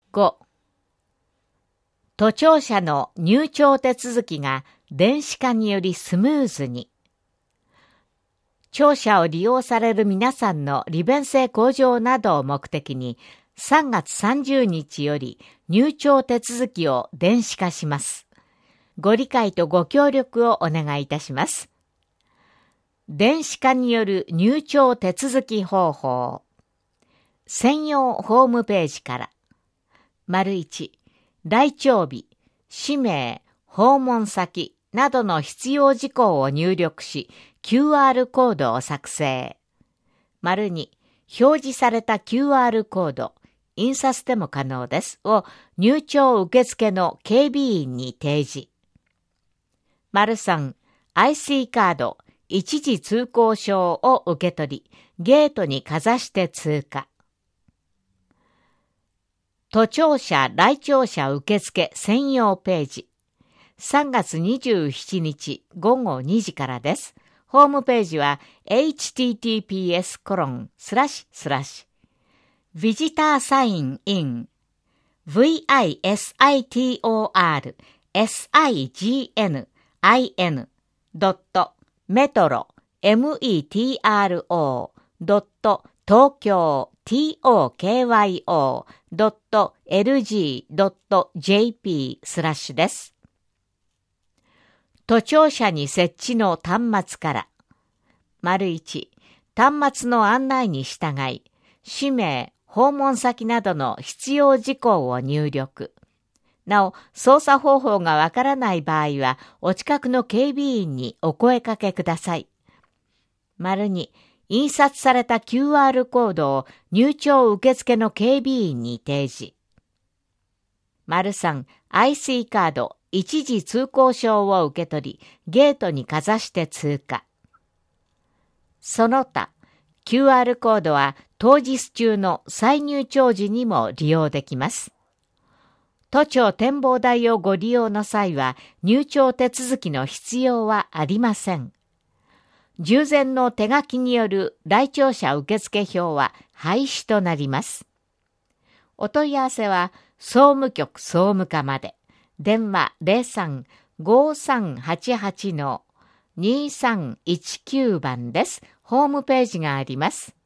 5、都庁舎の入庁手続きが電子化によりスムーズに。庁舎を利用される皆さんの利便性向上などを目的に、3月30日より入庁手続きを電子化します。ご理解とご協力をお願いいたします。電子化による入庁手続き方法。専用ホームページから。1、来庁日、氏名、訪問先などの必要事項を入力し、QR コードを作成。2、表示された QR コード、印刷でも可能です、を入庁受付の警備員に提示。3、IC カード、一時通行証を受け取り、ゲートにかざして通過。都庁舎来庁舎受付専用ページ。3月27日午後2時からです。ホームページは https://visitor sign in visitor.metro.tokyo.lg.jp/ です。都庁舎に設置の端末から。1、端末の案内に従い、氏名、訪問先などの必要事項を入力。なお、操作方法がわからない場合は、お近くの警備員にお声かけください。2、印刷された QR コードを入庁受付の警備員に提示。3、IC カード、一時通行証を受け取り、ゲートにかざして通過。その他、QR コードは当日中の再入庁時にも利用できます。都庁展望台をご利用の際は、入庁手続きの必要はありません。従前の手書きによる来庁者受付票は廃止となります。お問い合わせは、総務局総務課まで。電話 03-5388-2319 番です。ホームページがあります。